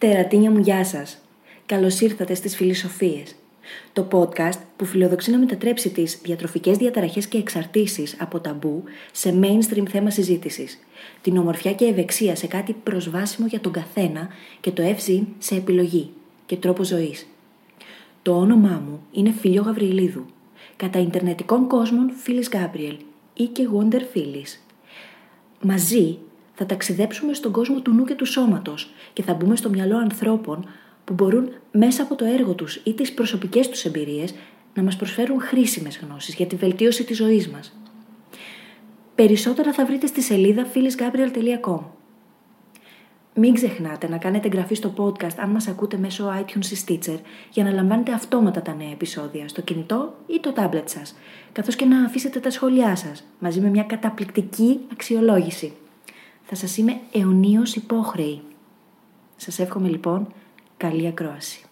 Τερατίνια μου, γεια σας. Καλώς ήρθατε στις Φιλοσοφίες. Το podcast που φιλοδοξεί να μετατρέψει τις διατροφικές διαταραχές και εξαρτήσεις από ταμπού σε mainstream θέμα συζήτησης. Την ομορφιά και ευεξία σε κάτι προσβάσιμο για τον καθένα και το ευζήν σε επιλογή και τρόπο ζωής. Το όνομά μου είναι Φίλιο Γαβριλίδου. Κατά ιντερνετικών κόσμων Φίλης Γκάμπριελ ή και Wonder Φίλης. Μαζί θα ταξιδέψουμε στον κόσμο του νου και του σώματος και θα μπούμε στο μυαλό ανθρώπων που μπορούν μέσα από το έργο τους ή τις προσωπικές τους εμπειρίες να μας προσφέρουν χρήσιμες γνώσεις για τη βελτίωση της ζωής μας. Περισσότερα θα βρείτε στη σελίδα philisgabriel.com. Μην ξεχνάτε να κάνετε εγγραφή στο podcast αν μας ακούτε μέσω iTunes ή Stitcher για να λαμβάνετε αυτόματα τα νέα επεισόδια στο κινητό ή το tablet σας, καθώς και να αφήσετε τα σχόλιά σας μαζί με μια καταπληκτική αξιολόγηση. Θα σας είμαι αιωνίως υπόχρεη. Σας εύχομαι λοιπόν καλή ακρόαση.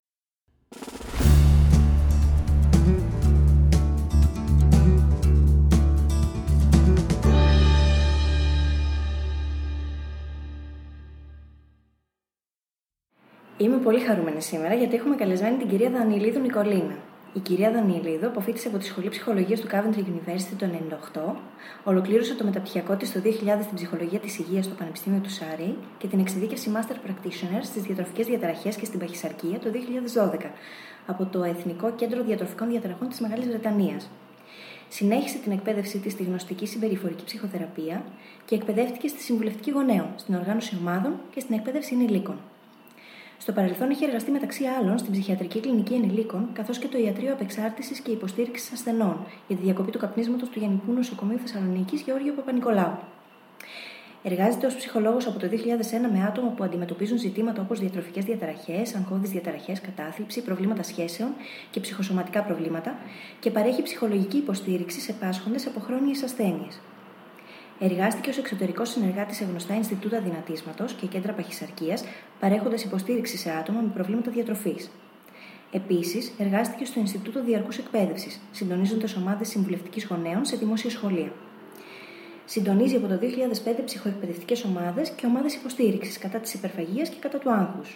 Είμαι πολύ χαρούμενη σήμερα γιατί έχουμε καλεσμένη την κυρία Δανιηλίδου Νικολίνα. Η κυρία Δανιηλίδου αποφοίτησε από τη Σχολή Ψυχολογίας του Coventry University το 1998, ολοκλήρωσε το μεταπτυχιακό της το 2000 στην Ψυχολογία της Υγείας στο Πανεπιστήμιο του Σάρι και την εξειδίκευση Master Practitioner στις διατροφικές διαταραχές και στην παχυσαρκία το 2012 από το Εθνικό Κέντρο Διατροφικών Διαταραχών της Μεγάλης Βρετανίας. Συνέχισε την εκπαίδευσή της στη γνωστική συμπεριφορική ψυχοθεραπεία και εκπαιδεύτηκε στη συμβουλευτική γονέων, στην οργάνωση ομάδων και στην εκπαίδευση ενηλίκων. Στο παρελθόν είχε εργαστεί μεταξύ άλλων στην ψυχιατρική κλινική ενηλίκων, καθώς και το Ιατρείο Απεξάρτησης και Υποστήριξης Ασθενών για τη διακοπή του καπνίσματος του Γενικού Νοσοκομείου Θεσσαλονίκης Γεώργιο Παπα-Νικολάου. Εργάζεται ως ψυχολόγος από το 2001 με άτομα που αντιμετωπίζουν ζητήματα όπως διατροφικές διαταραχές, αγχώδεις διαταραχές, κατάθλιψη, προβλήματα σχέσεων και ψυχοσωματικά προβλήματα και παρέχει ψυχολογική υποστήριξη σε πάσχοντες από χρόνιες ασθένειες. Εργάστηκε ως εξωτερικός συνεργάτης σε γνωστά Ινστιτούτα Δυνατίσματος και κέντρα παχυσαρκίας, παρέχοντας υποστήριξη σε άτομα με προβλήματα διατροφής. Επίσης, εργάστηκε στο Ινστιτούτο Διαρκούς Εκπαίδευσης, συντονίζοντας ομάδες συμβουλευτικής γονέων σε δημόσια σχολεία. Συντονίζει από το 2005 ψυχοεκπαιδευτικές ομάδες και ομάδες υποστήριξης κατά της υπερφαγίας και κατά του άγχους.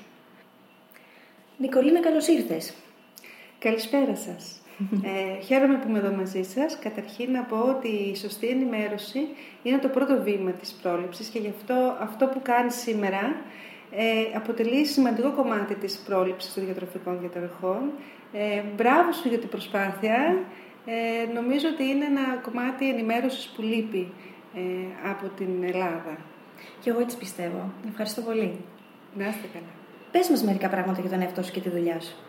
Νικολίνα, καλώς ήρθες. Καλησπέρα σας. Χαίρομαι που είμαι εδώ μαζί σας. Καταρχήν να πω ότι η σωστή ενημέρωση είναι το πρώτο βήμα της πρόληψης και γι' αυτό που κάνεις σήμερα αποτελεί σημαντικό κομμάτι της πρόληψης των διατροφικών διαταραχών. Μπράβο σου για την προσπάθεια. Νομίζω ότι είναι ένα κομμάτι ενημέρωσης που λείπει από την Ελλάδα. Και εγώ έτσι πιστεύω. Ευχαριστώ πολύ. Να είστε καλά. Πες μας μερικά πράγματα για τον εαυτό σου και τη δουλειά σου.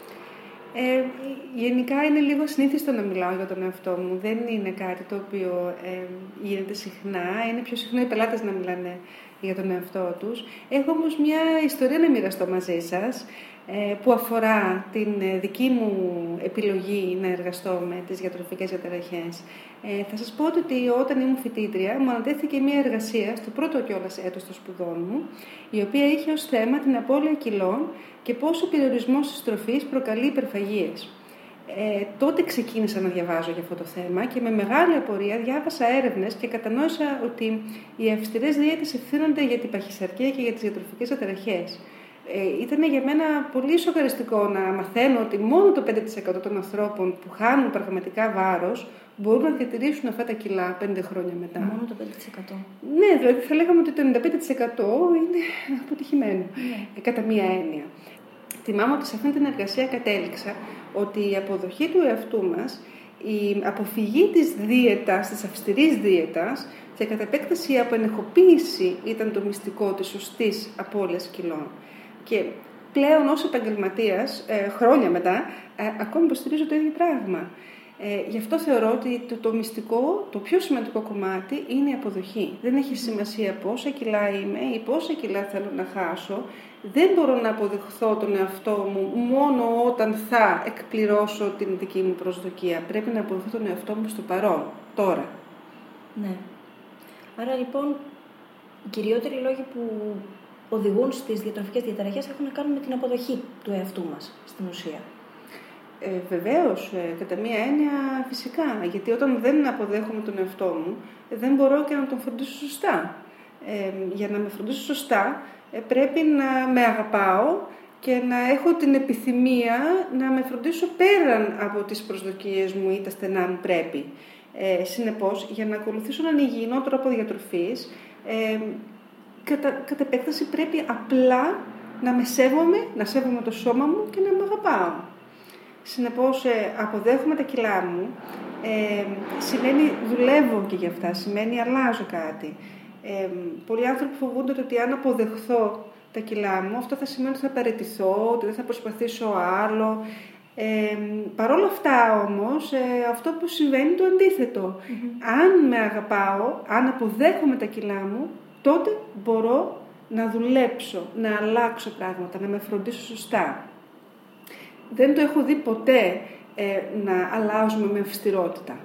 Γενικά είναι λίγο συνήθιστο να μιλάω για τον εαυτό μου. Δεν είναι κάτι το οποίο γίνεται συχνά. Είναι πιο συχνό οι πελάτες να μιλάνε για τον εαυτό τους. Έχω όμως μια ιστορία να μοιραστώ μαζί σας που αφορά την δική μου επιλογή να εργαστώ με τις διατροφικές διαταραχές. Θα σας πω ότι όταν ήμουν φοιτήτρια μου ανατέθηκε μια εργασία στο πρώτο κιόλας έτος των σπουδών μου, η οποία είχε ως θέμα την απώλεια κιλών και πώς ο περιορισμός της τροφής προκαλεί υπερφαγίες. Τότε ξεκίνησα να διαβάζω για αυτό το θέμα και με μεγάλη απορία διάβασα έρευνες και κατανόησα ότι οι αυστηρές δίαιτες ευθύνονται για την παχυσαρκία και για τις διατροφικές διαταραχές. Ήταν για μένα πολύ σοκαριστικό να μαθαίνω ότι μόνο το 5% των ανθρώπων που χάνουν πραγματικά βάρος μπορούν να διατηρήσουν αυτά τα κιλά 5 χρόνια μετά. Μόνο το 5%. Ναι, δηλαδή θα λέγαμε ότι το 95% είναι αποτυχημένο, κατά μία έννοια. Θυμάμαι ότι σε αυτή την εργασία κατέληξα ότι η αποδοχή του εαυτού μας, η αποφυγή της δίαιτας, της αυστηρής δίαιτας και κατ' επέκταση η απενεχοποίηση ήταν το μυστικό της σωστής απώλειας κιλών. Και πλέον ως επαγγελματίας, χρόνια μετά, ακόμη υποστηρίζω το ίδιο πράγμα. Γι' αυτό θεωρώ ότι το μυστικό, το πιο σημαντικό κομμάτι είναι η αποδοχή. Δεν έχει σημασία πόσα κιλά είμαι ή πόσα κιλά θέλω να χάσω. Δεν μπορώ να αποδεχθώ τον εαυτό μου μόνο όταν θα εκπληρώσω την δική μου προσδοκία. Πρέπει να αποδεχθώ τον εαυτό μου στο παρόν, τώρα. Ναι. Άρα λοιπόν, οι κυριότεροι λόγοι που οδηγούν στις διατροφικές διαταραχές έχουν να κάνουν με την αποδοχή του εαυτού μας, στην ουσία. Βεβαίως, κατά μία έννοια φυσικά, γιατί όταν δεν αποδέχομαι τον εαυτό μου, δεν μπορώ και να τον φροντίσω σωστά. Για να με φροντίσω σωστά, πρέπει να με αγαπάω και να έχω την επιθυμία να με φροντίσω πέραν από τις προσδοκίες μου ή τα στενά μου πρέπει. Συνεπώς, για να ακολουθήσω έναν υγιεινό τρόπο διατροφής, κατά επέκταση πρέπει απλά να με σέβομαι, να σέβομαι το σώμα μου και να με αγαπάω. Συνεπώς, αποδέχομαι τα κιλά μου, σημαίνει δουλεύω και γι' αυτά, σημαίνει αλλάζω κάτι. Πολλοί άνθρωποι φοβούνται ότι αν αποδεχθώ τα κιλά μου, αυτό θα σημαίνει ότι θα παραιτηθώ, ότι δεν θα προσπαθήσω άλλο. Παρ' όλα αυτά όμως, αυτό που συμβαίνει είναι το αντίθετο. Αν με αγαπάω, αν αποδέχομαι τα κιλά μου, τότε μπορώ να δουλέψω, να αλλάξω πράγματα, να με φροντίσω σωστά. Δεν το έχω δει ποτέ να αλλάζουμε με αυστηρότητα.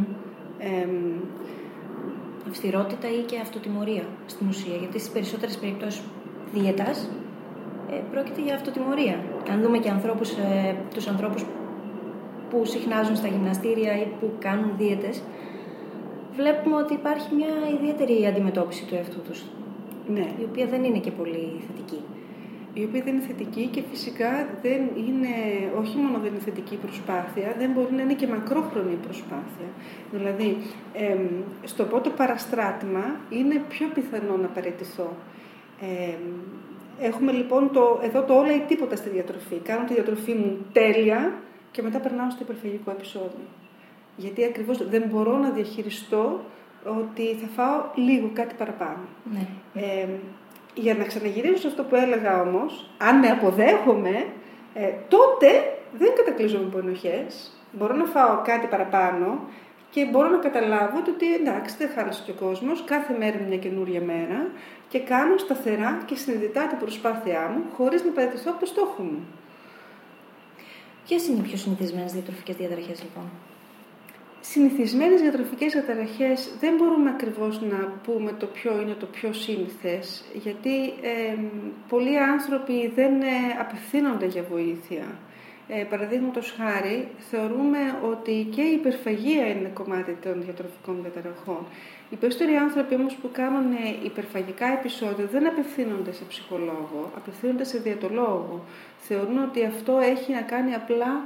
Αυστηρότητα ή και αυτοτιμωρία στην ουσία, γιατί στις περισσότερες περιπτώσεις δίαιτας πρόκειται για αυτοτιμωρία. Αν δούμε και τους ανθρώπους που συχνάζουν στα γυμναστήρια ή που κάνουν δίαιτες, βλέπουμε ότι υπάρχει μια ιδιαίτερη αντιμετώπιση του εαυτού τους, ναι. Η οποία δεν είναι και πολύ θετική. Η οποία δεν είναι θετική και φυσικά δεν είναι, όχι μόνο δεν είναι θετική προσπάθεια, δεν μπορεί να είναι και μακρόχρονη προσπάθεια. Δηλαδή, στο πρώτο παραστράτημα είναι πιο πιθανό να παραιτηθώ. Έχουμε λοιπόν εδώ το όλα ή τίποτα στη διατροφή. Κάνω τη διατροφή μου τέλεια και μετά περνάω στο υπερφαγικό επεισόδιο. Γιατί ακριβώς δεν μπορώ να διαχειριστώ ότι θα φάω λίγο κάτι παραπάνω. Ναι. Για να ξαναγυρίσω σε αυτό που έλεγα όμως, αν με αποδέχομαι, τότε δεν κατακλείζομαι από ενοχές. Μπορώ να φάω κάτι παραπάνω και μπορώ να καταλάβω ότι εντάξει, δεν χάλασε και ο κόσμος, κάθε μέρα είναι μια καινούρια μέρα και κάνω σταθερά και συνειδητά την προσπάθειά μου χωρίς να παραιτηθώ από το στόχο μου. Ποιες είναι οι πιο συνηθισμένες διατροφικές διαταραχές λοιπόν? Συνηθισμένες διατροφικές διαταραχές δεν μπορούμε ακριβώς να πούμε το ποιο είναι το πιο σύνηθες, γιατί πολλοί άνθρωποι δεν απευθύνονται για βοήθεια. Παραδείγματος χάρη, θεωρούμε ότι και η υπερφαγία είναι κομμάτι των διατροφικών διαταραχών. Οι περισσότεροι άνθρωποι όμως που κάνουν υπερφαγικά επεισόδια δεν απευθύνονται σε ψυχολόγο, απευθύνονται σε διαιτολόγο. Θεωρούν ότι αυτό έχει να κάνει απλά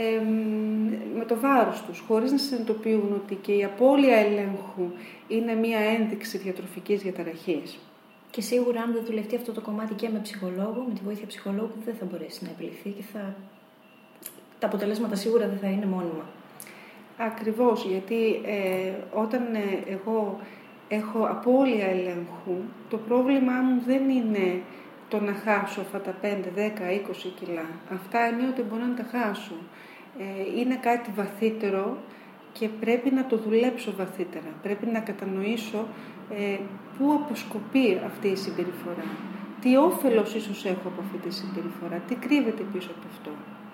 με το βάρος τους, χωρίς να συνειδητοποιούν ότι και η απώλεια ελέγχου είναι μία ένδειξη διατροφικής διαταραχής. Και σίγουρα αν δεν δουλευτεί αυτό το κομμάτι και με ψυχολόγο, με τη βοήθεια ψυχολόγου, δεν θα μπορέσει να επιληθεί και τα αποτελέσματα σίγουρα δεν θα είναι μόνιμα. Ακριβώς, γιατί όταν εγώ έχω απώλεια ελέγχου, το πρόβλημά μου δεν είναι το να χάσω αυτά τα 5, 10, 20 κιλά. Αυτά ενίοτε μπορώ να τα χάσω. Είναι κάτι βαθύτερο και πρέπει να το δουλέψω βαθύτερα. Πρέπει να κατανοήσω πού αποσκοπεί αυτή η συμπεριφορά. Τι όφελος ίσως έχω από αυτή τη συμπεριφορά. Τι κρύβεται πίσω από αυτό.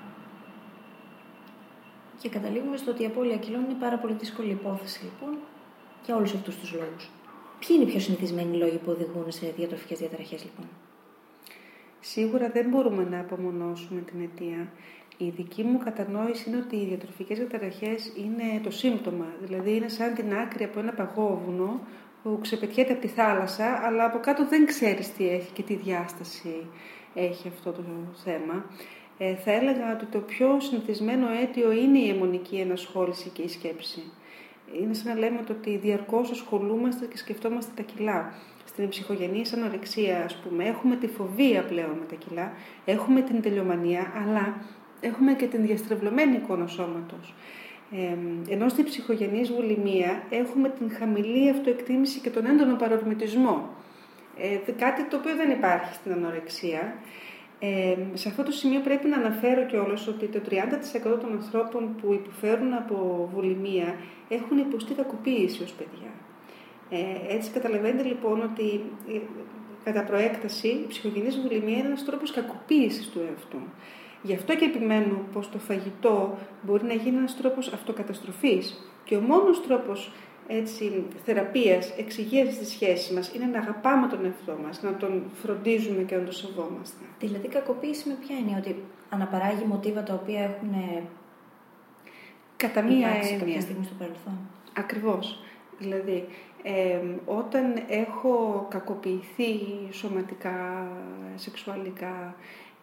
Και καταλήγουμε στο ότι η απώλεια κιλών είναι πάρα πολύ δύσκολη υπόθεση, λοιπόν, για όλους αυτούς τους λόγους. Ποιοι είναι οι πιο συνηθισμένοι λόγοι που οδηγούν σε διατροφικές διαταραχές, λοιπόν? Σίγουρα δεν μπορούμε να απομονώσουμε την αιτία. Η δική μου κατανόηση είναι ότι οι διατροφικές διαταραχές είναι το σύμπτωμα. Δηλαδή είναι σαν την άκρη από ένα παγόβουνο που ξεπετιέται από τη θάλασσα, αλλά από κάτω δεν ξέρεις τι έχει και τι διάσταση έχει αυτό το θέμα. Θα έλεγα ότι το πιο συνηθισμένο αίτιο είναι η αιμονική ενασχόληση και η σκέψη. Είναι σαν να λέμε ότι διαρκώς ασχολούμαστε και σκεφτόμαστε τα κιλά. Στην ψυχογενής ανορεξία, ας πούμε, έχουμε τη φοβία πλέον με τα κιλά, έχουμε την τελειομανία, αλλά έχουμε και την διαστρεβλωμένη εικόνα σώματος. Ενώ στη ψυχογενής βουλημία έχουμε την χαμηλή αυτοεκτίμηση και τον έντονο παρορμητισμό. Κάτι το οποίο δεν υπάρχει στην ανορεξία. Σε αυτό το σημείο πρέπει να αναφέρω κιόλας ότι το 30% των ανθρώπων που υποφέρουν από βουλημία έχουν υποστεί κακοποίηση ως παιδιά. Έτσι καταλαβαίνετε λοιπόν ότι κατά προέκταση η ψυχογενής βουλημία είναι ένας τρόπος κακοποίησης του εαυτού. Γι' αυτό και επιμένω πως το φαγητό μπορεί να γίνει ένας τρόπος αυτοκαταστροφής και ο μόνος τρόπος θεραπείας, εξυγίανσης της σχέσης μας είναι να αγαπάμε τον εαυτό μας, να τον φροντίζουμε και να τον σεβόμαστε. Δηλαδή κακοποίηση με ποια έννοια? Ότι αναπαράγει μοτίβα τα οποία έχουν κατά μία έννοια κάποια στιγμή στο παρελθόν. Ακριβώς. Δηλαδή, Όταν έχω κακοποιηθεί σωματικά, σεξουαλικά,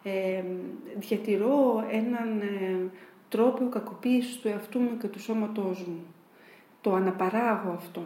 διατηρώ έναν τρόπο κακοποίησης του εαυτού μου και του σώματός μου. Το αναπαράγω αυτό.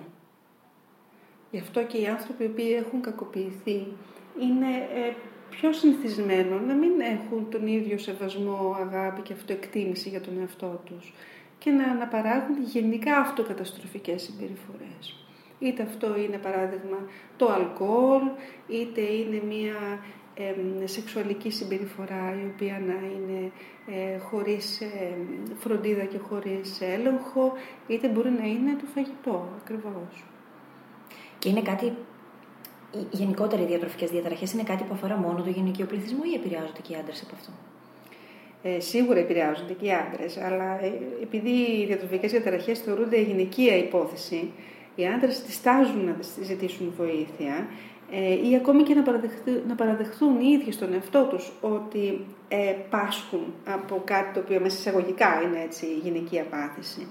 Γι' αυτό και οι άνθρωποι οι οποίοι έχουν κακοποιηθεί είναι πιο συνηθισμένο να μην έχουν τον ίδιο σεβασμό, αγάπη και αυτοεκτίμηση για τον εαυτό τους και να αναπαράγουν γενικά αυτοκαταστροφικές συμπεριφορές. Είτε αυτό είναι παράδειγμα το αλκοόλ, είτε είναι μια σεξουαλική συμπεριφορά η οποία να είναι χωρίς φροντίδα και χωρίς έλεγχο, είτε μπορεί να είναι το φαγητό ακριβώς. Και είναι κάτι, γενικότερα οι διατροφικές διαταραχές είναι κάτι που αφορά μόνο το γυναικείο πληθυσμό ή επηρεάζονται και οι άντρες από αυτό? Σίγουρα επηρεάζονται και οι άντρες, αλλά επειδή οι διατροφικές διαταραχές θεωρούνται γυναικεία υπόθεση, οι άντρες διστάζουν να ζητήσουν βοήθεια ή ακόμη και να παραδεχθούν οι ίδιοι στον εαυτό τους ότι πάσχουν από κάτι το οποίο μέσα εισαγωγικά είναι έτσι γυναικεία πάθηση.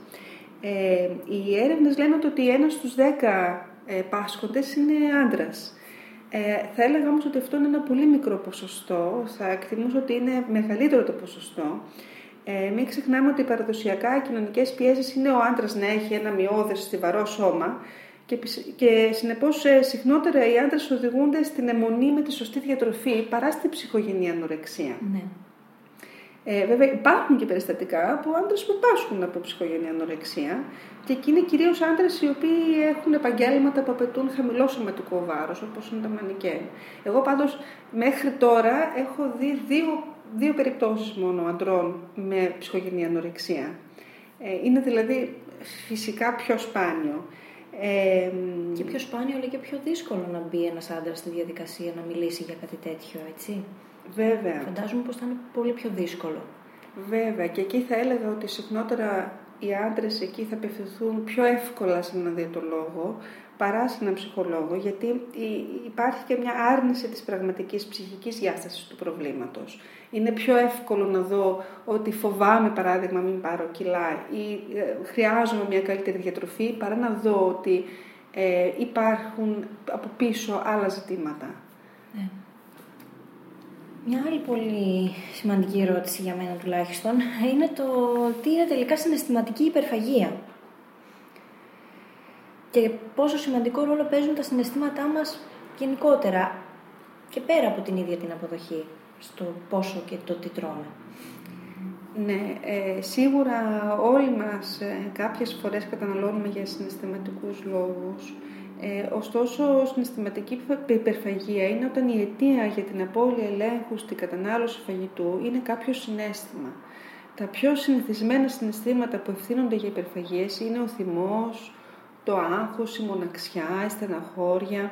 Οι έρευνες λένε ότι 1 στους 10 πάσχοντες είναι άντρας. Θα έλεγα όμως ότι αυτό είναι ένα πολύ μικρό ποσοστό, θα εκτιμούσα ότι είναι μεγαλύτερο το ποσοστό. Μην ξεχνάμε ότι παραδοσιακά οι κοινωνικές πιέσεις είναι ο άντρας να έχει ένα μειώδες στιβαρό σώμα και συνεπώς συχνότερα οι άντρες οδηγούνται στην αιμονή με τη σωστή διατροφή παρά στην ψυχογενή ανορεξία. Ναι. Βέβαια υπάρχουν και περιστατικά που άντρες που πάσχουν από ψυχογενή ανορεξία και εκεί είναι κυρίως άντρες οι οποίοι έχουν επαγγέλματα που απαιτούν χαμηλό σωματικό βάρος, όπως είναι τα μανικέν. Εγώ πάντως μέχρι τώρα έχω δει δύο περιπτώσεις μόνο αντρών με ψυχογενή ανορεξία. Είναι δηλαδή φυσικά πιο σπάνιο. Και πιο σπάνιο, αλλά και πιο δύσκολο να μπει ένας άντρας στη διαδικασία να μιλήσει για κάτι τέτοιο, έτσι. Βέβαια. Φαντάζομαι πως θα είναι πολύ πιο δύσκολο. Βέβαια, και εκεί θα έλεγα ότι συχνότερα οι άντρες εκεί θα απευθυνθούν πιο εύκολα σε έναν διαιτολόγο παρά σε έναν ψυχολόγο, γιατί υπάρχει και μια άρνηση της πραγματικής ψυχικής διάστασης του προβλήματος. Είναι πιο εύκολο να δω ότι φοβάμαι, παράδειγμα, μην πάρω κιλά ή χρειάζομαι μια καλύτερη διατροφή, παρά να δω ότι υπάρχουν από πίσω άλλα ζητήματα. Ναι. Μια άλλη πολύ σημαντική ερώτηση για μένα τουλάχιστον είναι το τι είναι τελικά συναισθηματική υπερφαγία και πόσο σημαντικό ρόλο παίζουν τα συναισθήματά μας γενικότερα και πέρα από την ίδια την αποδοχή στο πόσο και το τι τρώμε. Ναι, σίγουρα όλοι μας κάποιες φορές καταναλώνουμε για συναισθηματικούς λόγους. Ωστόσο, συναισθηματική υπερφαγία είναι όταν η αιτία για την απώλεια ελέγχου στην κατανάλωση φαγητού είναι κάποιο συναίσθημα. Τα πιο συνηθισμένα συναισθήματα που ευθύνονται για υπερφαγίες είναι ο θυμός, το άγχος, η μοναξιά, η στεναχώρια.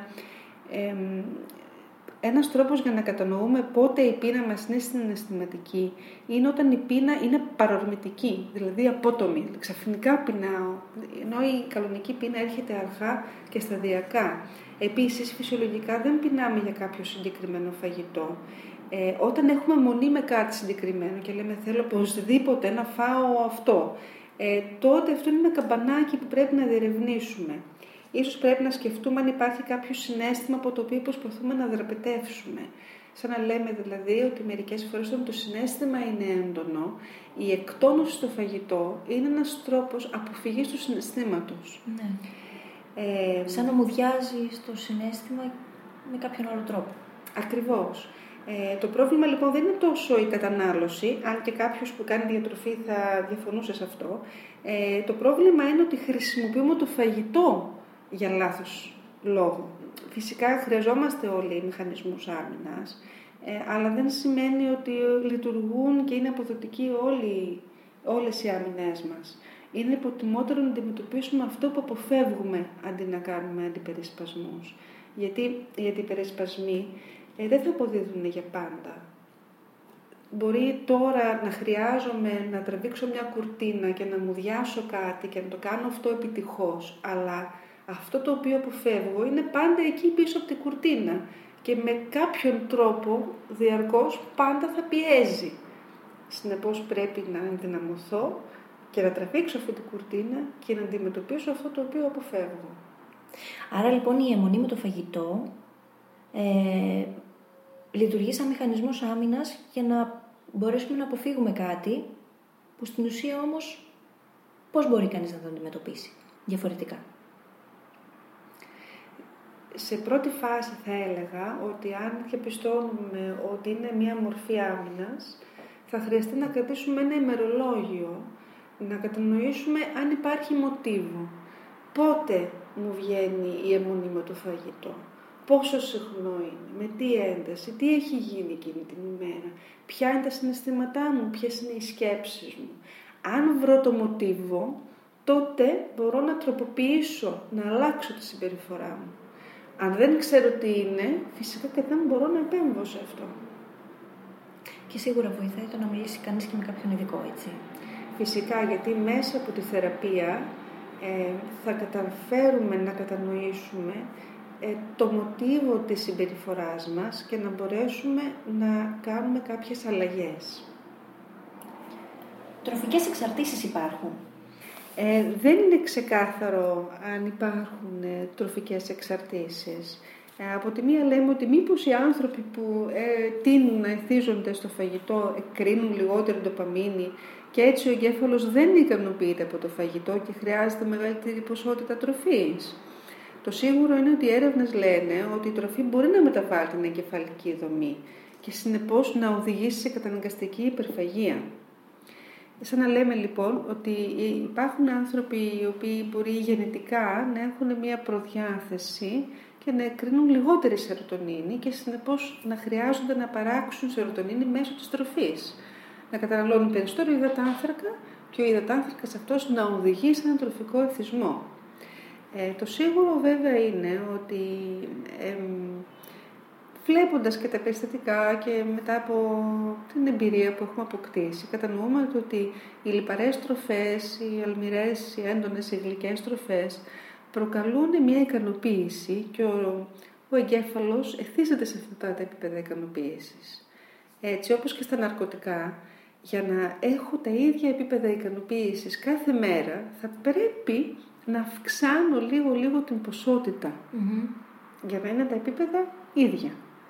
Ένας τρόπος για να κατανοούμε πότε η πείνα μας είναι συναισθηματική είναι όταν η πείνα είναι παρορμητική, δηλαδή απότομη. Ξαφνικά πεινάω, ενώ η κανονική πείνα έρχεται αργά και σταδιακά. Επίσης, φυσιολογικά δεν πεινάμε για κάποιο συγκεκριμένο φαγητό. Όταν έχουμε μονή με κάτι συγκεκριμένο και λέμε θέλω οπωσδήποτε να φάω αυτό, τότε αυτό είναι ένα καμπανάκι που πρέπει να διερευνήσουμε. Ίσως πρέπει να σκεφτούμε αν υπάρχει κάποιο συναίσθημα από το οποίο προσπαθούμε να δραπετεύσουμε. Σαν να λέμε δηλαδή ότι μερικές φορές όταν το συναίσθημα είναι έντονο, η εκτόνωση στο φαγητό είναι ένας τρόπος αποφυγής του συναισθήματος. Ναι. Σαν να μουδιάζει το συναίσθημα με κάποιον άλλο τρόπο. Ακριβώς. Το πρόβλημα λοιπόν δεν είναι τόσο η κατανάλωση, αν και κάποιος που κάνει διατροφή θα διαφωνούσε σε αυτό. Το πρόβλημα είναι ότι χρησιμοποιούμε το φαγητό για λάθος λόγο. Φυσικά χρειαζόμαστε όλοι οι μηχανισμούς άμυνας, αλλά δεν σημαίνει ότι λειτουργούν και είναι αποδοτικοί όλες οι άμυνές μας. Είναι υποτιμότερο να αντιμετωπίσουμε αυτό που αποφεύγουμε αντί να κάνουμε αντιπερισπασμούς. Γιατί οι αντιπερισπασμοί δεν θα αποδίδουν για πάντα. Μπορεί τώρα να χρειάζομαι να τραβήξω μια κουρτίνα και να μουδιάσω κάτι και να το κάνω αυτό επιτυχώς, αλλά αυτό το οποίο αποφεύγω είναι πάντα εκεί πίσω από την κουρτίνα και με κάποιον τρόπο διαρκώς πάντα θα πιέζει. Συνεπώς πρέπει να ενδυναμωθώ και να τραβήξω αυτή την κουρτίνα και να αντιμετωπίσω αυτό το οποίο αποφεύγω. Άρα λοιπόν η αιμονή με το φαγητό λειτουργεί σαν μηχανισμός άμυνας για να μπορέσουμε να αποφύγουμε κάτι που στην ουσία όμως πώς μπορεί κανείς να το αντιμετωπίσει διαφορετικά. Σε πρώτη φάση θα έλεγα ότι αν διαπιστώνουμε ότι είναι μία μορφή άμυνας, θα χρειαστεί να κρατήσουμε ένα ημερολόγιο, να κατανοήσουμε αν υπάρχει μοτίβο. Πότε μου βγαίνει η αιμονή με το φαγητό, πόσο συχνό είναι, με τι ένταση, τι έχει γίνει εκείνη την ημέρα, ποια είναι τα συναισθήματά μου, ποιες είναι οι σκέψεις μου. Αν βρω το μοτίβο, τότε μπορώ να τροποποιήσω, να αλλάξω τη συμπεριφορά μου. Αν δεν ξέρω τι είναι, φυσικά και δεν μπορώ να επέμβω σε αυτό. Και σίγουρα βοηθάει το να μιλήσει κανείς και με κάποιον ειδικό, έτσι. Φυσικά, γιατί μέσα από τη θεραπεία θα καταφέρουμε να κατανοήσουμε το μοτίβο της συμπεριφοράς μας και να μπορέσουμε να κάνουμε κάποιες αλλαγές. Τροφικές εξαρτήσεις υπάρχουν. Δεν είναι ξεκάθαρο αν υπάρχουν τροφικές εξαρτήσεις. Από τη μία λέμε ότι μήπως οι άνθρωποι που τείνουν να εθίζονται στο φαγητό εκκρίνουν λιγότερη ντοπαμίνη και έτσι ο εγκέφαλος δεν ικανοποιείται από το φαγητό και χρειάζεται μεγαλύτερη ποσότητα τροφής. Το σίγουρο είναι ότι οι έρευνες λένε ότι η τροφή μπορεί να μεταβάλει την εγκεφαλική δομή και συνεπώς να οδηγήσει σε καταναγκαστική υπερφαγία. Σαν να λέμε λοιπόν ότι υπάρχουν άνθρωποι οι οποίοι μπορεί γενετικά να έχουν μια προδιάθεση και να εκκρίνουν λιγότερη σερωτονίνη και συνεπώς να χρειάζονται να παράξουν σερωτονίνη μέσω της τροφής. Να καταναλώνουν περισσότερο υδατάνθρακα και ο υδατάνθρακας αυτός να οδηγεί σε έναν τροφικό εθισμό. Το σίγουρο βέβαια είναι ότι βλέποντας και τα περιστατικά και μετά από την εμπειρία που έχουμε αποκτήσει, κατανοούμε ότι οι λιπαρές τροφές, οι αλμυρές, οι έντονες, οι γλυκές τροφές προκαλούν μια ικανοποίηση και ο εγκέφαλος εθίζεται σε αυτά τα επίπεδα ικανοποίησης. Έτσι, όπως και στα ναρκωτικά, για να έχω τα ίδια επίπεδα ικανοποίησης κάθε μέρα, θα πρέπει να αυξάνω λίγο την ποσότητα για να είναι τα επίπεδα ίδια.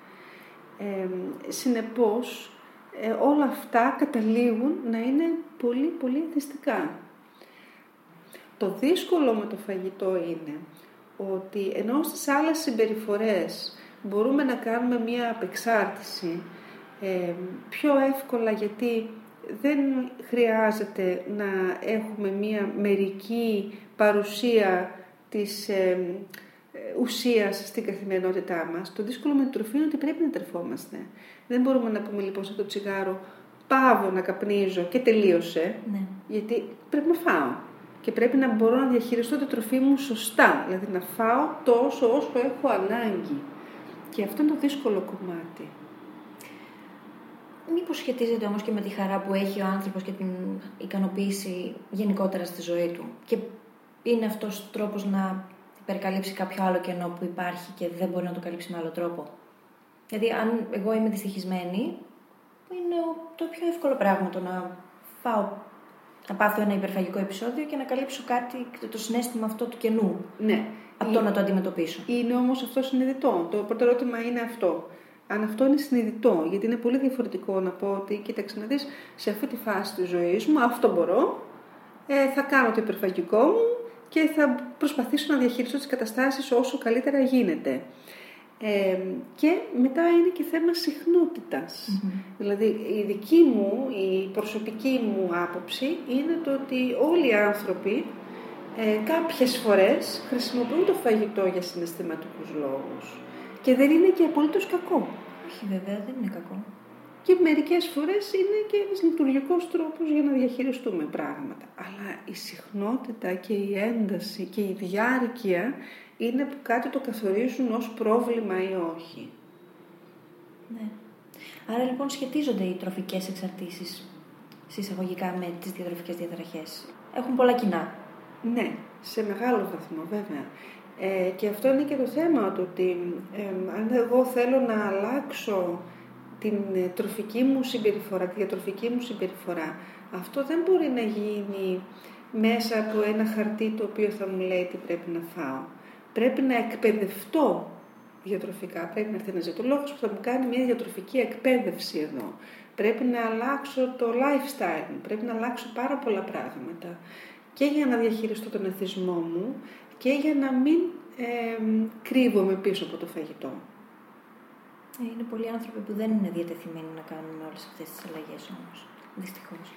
Συνεπώς, όλα αυτά καταλήγουν να είναι πολύ εθιστικά. Το δύσκολο με το φαγητό είναι ότι ενώ στις άλλες συμπεριφορές μπορούμε να κάνουμε μία απεξάρτηση πιο εύκολα, γιατί δεν χρειάζεται να έχουμε μία μερική παρουσία της ουσίας στην καθημερινότητά μας. Το δύσκολο με την τροφή είναι ότι πρέπει να τρεφόμαστε. Δεν μπορούμε να πούμε λοιπόν στο τσιγάρο πάω να καπνίζω και τελείωσε, γιατί πρέπει να φάω. Και πρέπει να μπορώ να διαχειριστώ τη τροφή μου σωστά, δηλαδή να φάω τόσο όσο έχω ανάγκη. Και αυτό είναι το δύσκολο κομμάτι. Μήπως σχετίζεται όμως και με τη χαρά που έχει ο άνθρωπος και την ικανοποίηση γενικότερα στη ζωή του. Και είναι αυτός τρόπος να υπερκαλύψει κάποιο άλλο κενό που υπάρχει και δεν μπορεί να το καλύψει με άλλο τρόπο. Δηλαδή, αν εγώ είμαι δυστυχισμένη, είναι το πιο εύκολο πράγμα το να φάω, να πάθω ένα υπερφαγικό επεισόδιο και να καλύψω κάτι, το συναίσθημα αυτό του κενού. Ναι. Από το να το αντιμετωπίσω. Είναι όμως αυτό συνειδητό. Το πρώτο ερώτημα είναι αυτό. Αν αυτό είναι συνειδητό, γιατί είναι πολύ διαφορετικό να πω ότι, κοίταξε να δεις, σε αυτή τη φάση της ζωής μου, αυτό μπορώ, θα κάνω το υπερφαγικό μου και θα προσπαθήσω να διαχειριστώ τις καταστάσεις όσο καλύτερα γίνεται. Και μετά είναι και θέμα συχνότητας. Δηλαδή η δική μου, η προσωπική μου άποψη είναι το ότι όλοι οι άνθρωποι κάποιες φορές χρησιμοποιούν το φαγητό για συναισθηματικούς λόγους. Και δεν είναι και απολύτως κακό. Όχι βέβαια, δεν είναι κακό. Και μερικές φορές είναι και ένας λειτουργικός τρόπος για να διαχειριστούμε πράγματα. Αλλά η συχνότητα και η ένταση και η διάρκεια είναι που κάτι το καθορίζουν ως πρόβλημα ή όχι. Ναι. Άρα λοιπόν σχετίζονται οι τροφικές εξαρτήσεις συσσαγωγικά με τις διατροφικές διαταραχές. Έχουν πολλά κοινά. Ναι, σε μεγάλο βαθμό βέβαια. Και αυτό είναι και το θέμα του ότι αν εγώ θέλω να αλλάξω την τροφική μου συμπεριφορά, τη διατροφική μου συμπεριφορά, αυτό δεν μπορεί να γίνει μέσα από ένα χαρτί το οποίο θα μου λέει τι πρέπει να φάω. Πρέπει να εκπαιδευτώ διατροφικά. Πρέπει να έρθει ένας διαιτολόγος που θα μου κάνει μια διατροφική εκπαίδευση εδώ. Πρέπει να αλλάξω το lifestyle μου. Πρέπει να αλλάξω πάρα πολλά πράγματα. Και για να διαχειριστώ τον εθισμό μου και για να μην κρύβομαι πίσω από το φαγητό. Είναι πολλοί άνθρωποι που δεν είναι διατεθειμένοι να κάνουν όλες αυτές τις αλλαγές όμως, δυστυχώς.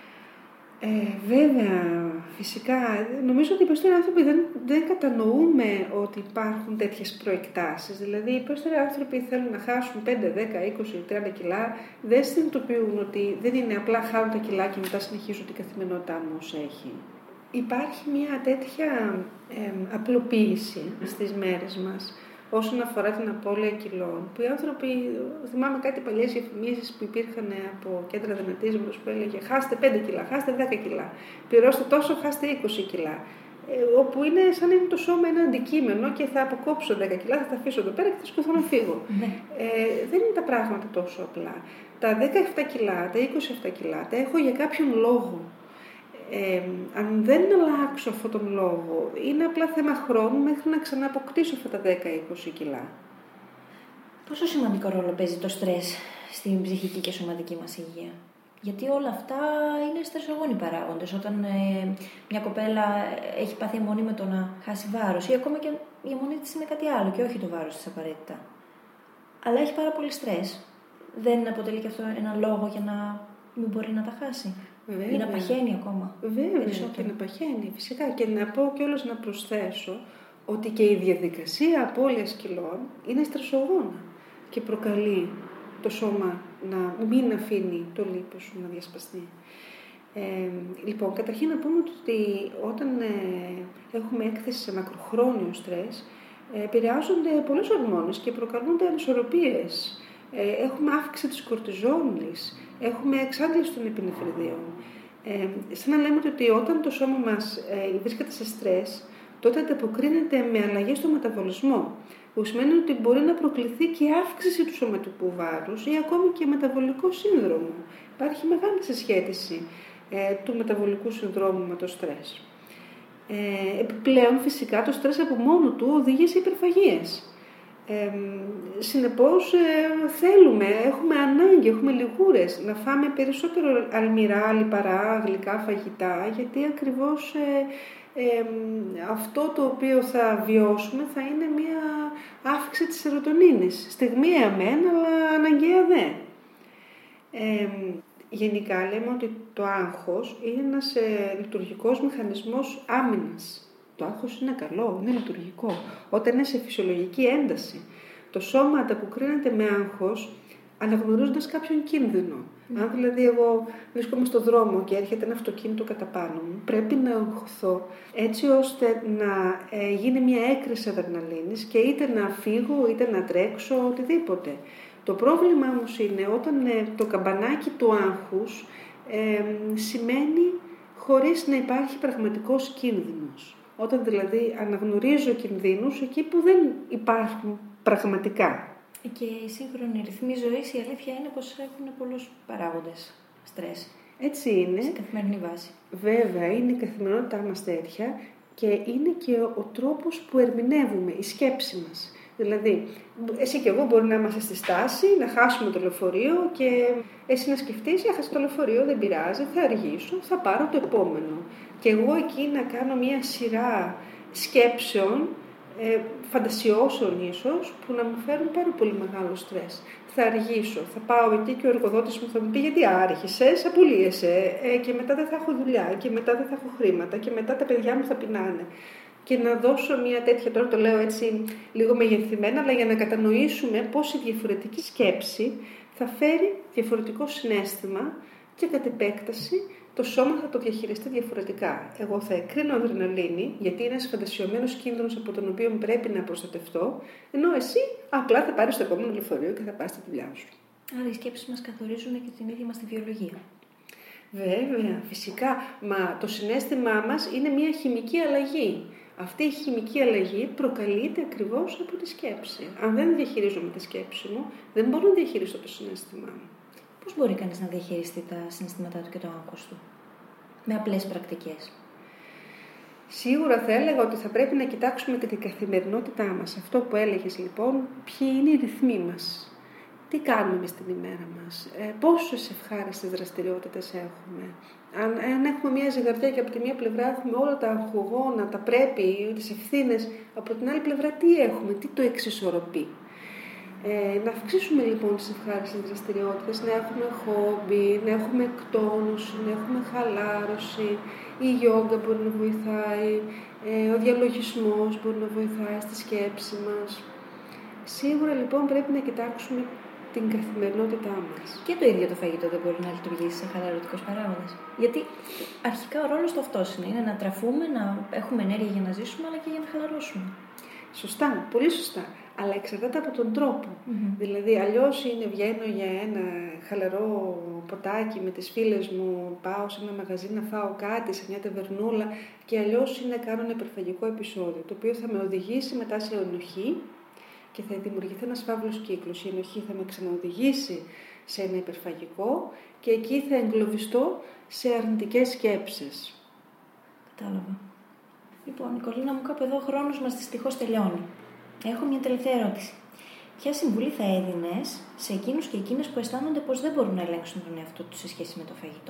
Βέβαια, φυσικά. Νομίζω ότι οι περισσότεροι άνθρωποι δεν κατανοούμε ότι υπάρχουν τέτοιες προεκτάσεις. Δηλαδή, οι περισσότεροι άνθρωποι θέλουν να χάσουν 5, 10, 20, 30 κιλά. Δεν συνειδητοποιούν ότι δεν είναι απλά χάνουν τα κιλά και μετά συνεχίζουν την καθημερινότητά μου όσο έχει. Υπάρχει μια τέτοια απλοποίηση στις μέρες μας όσον αφορά την απώλεια κιλών, που οι άνθρωποι, θυμάμαι κάτι παλιές διαφημίσεις που υπήρχαν από κέντρα δυνατίσματος που έλεγε χάστε 5 κιλά, χάστε 10 κιλά, πληρώστε τόσο, χάστε 20 κιλά. Όπου είναι σαν να είναι το σώμα ένα αντικείμενο και θα αποκόψω 10 κιλά, θα τα αφήσω εδώ πέρα και θα σκοτώ να φύγω. Δεν είναι τα πράγματα τόσο απλά. Τα 17 κιλά, τα 27 κιλά, τα έχω για κάποιον λόγο. Αν δεν αλλάξω αυτόν τον λόγο, είναι απλά θέμα χρόνου μέχρι να ξανααποκτήσω αυτά τα 10-20 κιλά. Πόσο σημαντικό ρόλο παίζει το στρες στην ψυχική και σωματική μας υγεία? Γιατί όλα αυτά είναι στρεσογόνοι παράγοντες. Όταν μια κοπέλα έχει πάθει αιμονή με το να χάσει βάρος ή ακόμα και η αιμονή της είναι κάτι άλλο και όχι το βάρος της απαραίτητα. Αλλά έχει πάρα πολύ στρες. Δεν αποτελεί και αυτό ένα λόγο για να μην μπορεί να τα χάσει? Βέβαια. Ή να παχαίνει ακόμα? Βέβαια, και να παχαίνει, φυσικά. Και να πω κιόλας να προσθέσω ότι και η διαδικασία απώλειας κιλών είναι στρεσογόνα και προκαλεί το σώμα να μην αφήνει το λίπος σου να διασπαστεί. Λοιπόν, καταρχήν να πούμε ότι όταν έχουμε έκθεση σε μακροχρόνιο στρες, επηρεάζονται πολλές ορμόνες και προκαλούνται ανισορροπίες. Έχουμε αύξηση της κορτιζόλης, έχουμε εξάντληση των επινεφριδίων. Σαν να λέμε ότι όταν το σώμα μας βρίσκεται σε στρες, τότε ανταποκρίνεται με αλλαγές στο μεταβολισμό, που σημαίνει ότι μπορεί να προκληθεί και αύξηση του σωματικού βάρους ή ακόμη και μεταβολικό σύνδρομο. Υπάρχει μεγάλη συσχέτιση του μεταβολικού συνδρόμου με το στρες. Επιπλέον, φυσικά, το στρες από μόνο του οδηγεί σε υπερφαγίες. Συνεπώς έχουμε ανάγκη, έχουμε λιγούρες να φάμε περισσότερο αλμυρά, λιπαρά, γλυκά φαγητά, γιατί ακριβώς αυτό το οποίο θα βιώσουμε θα είναι μια αύξηση της σερωτονίνης. Στιγμιαία μεν, αλλά αναγκαία δε. Γενικά λέμε ότι το άγχος είναι ένας λειτουργικός μηχανισμός άμυνας. Το άγχος είναι καλό, είναι λειτουργικό. Όταν είναι σε φυσιολογική ένταση, το σώμα ανταποκρίνεται με άγχος αναγνωρίζοντας κάποιον κίνδυνο. Αν δηλαδή εγώ βρίσκομαι στο δρόμο και έρχεται ένα αυτοκίνητο κατά πάνω μου, πρέπει να αγχωθώ έτσι ώστε να γίνει μια έκρηση αδρεναλίνης και είτε να φύγω είτε να τρέξω, οτιδήποτε. Το πρόβλημα όμως είναι όταν το καμπανάκι του άγχους σημαίνει χωρίς να υπάρχει πραγματικός κίνδυνος. Όταν δηλαδή αναγνωρίζω κινδύνους εκεί που δεν υπάρχουν πραγματικά. Και οι σύγχρονοι ρυθμοί ζωής, η αλήθεια είναι πως έχουν πολλούς παράγοντες στρες. Έτσι είναι. Σε καθημερινή βάση. Βέβαια, είναι η καθημερινότητά μας τέτοια και είναι και ο τρόπος που ερμηνεύουμε, η σκέψη μας. Δηλαδή, εσύ και εγώ μπορεί να είμαστε στη στάση, να χάσουμε το λεωφορείο και εσύ να σκεφτείς, έχασα το λεωφορείο, δεν πειράζει, θα αργήσω, θα πάρω το επόμενο. Και εγώ εκεί να κάνω μια σειρά σκέψεων, φαντασιώσεων ίσως, που να μου φέρουν πάρα πολύ μεγάλο στρες. Θα αργήσω, θα πάω εκεί και ο εργοδότης μου θα μου πει γιατί άργησες, απολύεσαι και μετά δεν θα έχω δουλειά και μετά δεν θα έχω χρήματα και μετά τα παιδιά μου θα πεινάνε. Και να δώσω μια τέτοια, τώρα το λέω έτσι λίγο μεγεθυμένα, αλλά για να κατανοήσουμε πώς η διαφορετική σκέψη θα φέρει διαφορετικό συναίσθημα και κατ' επέκταση το σώμα θα το διαχειριστεί διαφορετικά. Εγώ θα εκρίνω αδρεναλίνη, γιατί είναι ένας φαντασιωμένος κίνδυνος από τον οποίο πρέπει να προστατευτώ, ενώ εσύ απλά θα πάρεις το επόμενο λεωφορείο και θα πας στη δουλειά σου. Άρα οι σκέψεις μας καθορίζουν και την ίδια μας τη βιολογία. Βέβαια, φυσικά. Μα το συναίσθημά μας είναι μια χημική αλλαγή. Αυτή η χημική αλλαγή προκαλείται ακριβώς από τη σκέψη. Αν δεν διαχειρίζομαι τη σκέψη μου, δεν μπορώ να διαχειρίσω το συναίσθημά μου. Πώς μπορεί κανείς να διαχειριστεί τα συναισθήματά του και το άγχος του? Με απλές πρακτικές. Σίγουρα θα έλεγα ότι θα πρέπει να κοιτάξουμε την καθημερινότητά μας. Αυτό που έλεγες λοιπόν, ποιοι είναι οι ρυθμοί μας. Τι κάνουμε μες την ημέρα μας, πόσες ευχάριστες δραστηριότητες έχουμε. Αν έχουμε μια ζυγαριά και από τη μία πλευρά έχουμε όλα τα αρχογόνα, τα πρέπει, τις ευθύνες, από την άλλη πλευρά τι έχουμε, τι το εξισορροπεί. Να αυξήσουμε λοιπόν τις ευχάριστες δραστηριότητες, να έχουμε χόμπι, να έχουμε εκτόνωση, να έχουμε χαλάρωση, η γιόγκα μπορεί να βοηθάει, ο διαλογισμός μπορεί να βοηθάει στη σκέψη μας. Σίγουρα λοιπόν πρέπει να κοιτάξουμε την καθημερινότητά μας. Και το ίδιο το φαγητό δεν μπορεί να λειτουργήσει σαν χαλαρωτικός παράγοντας. Γιατί αρχικά ο ρόλος του αυτός είναι να τραφούμε, να έχουμε ενέργεια για να ζήσουμε, αλλά και για να χαλαρώσουμε. Σωστά, πολύ σωστά. Αλλά εξαρτάται από τον τρόπο. Δηλαδή, αλλιώς είναι βγαίνω για ένα χαλαρό ποτάκι με τις φίλες μου, πάω σε ένα μαγαζί να φάω κάτι, σε μια ταβερνούλα, και αλλιώς είναι να κάνω ένα υπερφαγικό επεισόδιο, το οποίο θα με οδηγήσει μετά σε ενοχή και θα δημιουργηθεί ένας φαύλος κύκλος. Η ενοχή θα με ξαναοδηγήσει σε ένα υπερφαγικό και εκεί θα εγκλωβιστώ σε αρνητικές σκέψεις. Κατάλαβα. Λοιπόν, Νικολίνα μου, κάπου εδώ ο χρόνος μας δυστυχώς τελειώνει. Έχω μια τελευταία ερώτηση. Ποια συμβουλή θα έδινες σε εκείνους και εκείνες που αισθάνονται πως δεν μπορούν να ελέγξουν τον εαυτό τους σε σχέση με το φαγητό?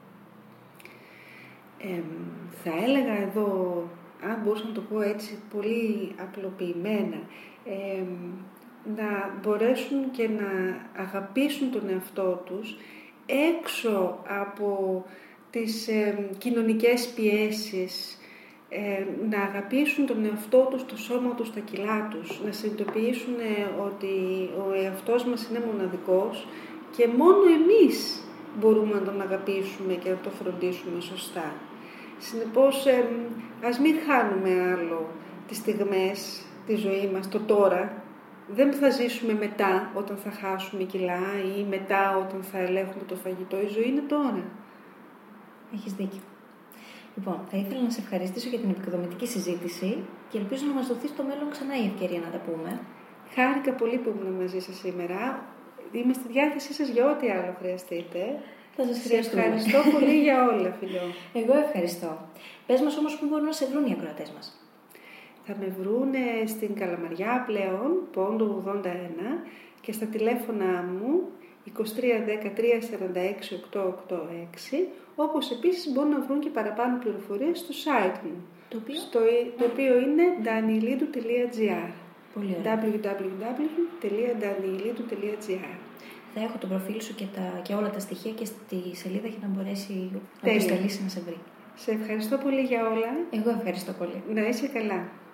Θα έλεγα εδώ, αν μπορούσα να το πω έτσι πολύ απλοποιημένα, να μπορέσουν και να αγαπήσουν τον εαυτό τους έξω από τις κοινωνικές πιέσεις, να αγαπήσουν τον εαυτό τους, το σώμα τους, τα κιλά τους, να συνειδητοποιήσουν ότι ο εαυτός μας είναι μοναδικός και μόνο εμείς μπορούμε να τον αγαπήσουμε και να το φροντίσουμε σωστά. Συνεπώς, ας μην χάνουμε άλλο τις στιγμές, τη ζωή μας, το τώρα. Δεν θα ζήσουμε μετά όταν θα χάσουμε κιλά ή μετά όταν θα ελέγχουμε το φαγητό. Η ζωή είναι τώρα. Έχεις δίκιο. Λοιπόν, θα ήθελα να σε ευχαριστήσω για την επικοδομητική συζήτηση και ελπίζω να μας δοθεί στο μέλλον ξανά η ευκαιρία να τα πούμε. Χάρηκα πολύ που ήμουν μαζί σας σήμερα. Είμαι στη διάθεσή σας για ό,τι άλλο χρειαστείτε. Θα σας χρειαστούμε. Ευχαριστώ πολύ για όλα, φιλιό. Εγώ ευχαριστώ. Πες μας όμως πού μπορούν να σε βρουν οι ακροατές μας. Θα με βρούνε στην Καλαμαριά πλέον, Πόντου 81, και στα τηλέφωνα μου 2310 346 886, όπως επίσης μπορούν να βρουν και παραπάνω πληροφορίες στο site μου, το οποίο είναι danielidou.gr. Πολύ ωραία. www.danielidou.gr. Θα έχω το προφίλ σου και όλα τα στοιχεία και στη σελίδα για να μπορέσει να το στελίσει να σε βρει. Σε ευχαριστώ πολύ για όλα. Εγώ ευχαριστώ πολύ. Να είσαι καλά.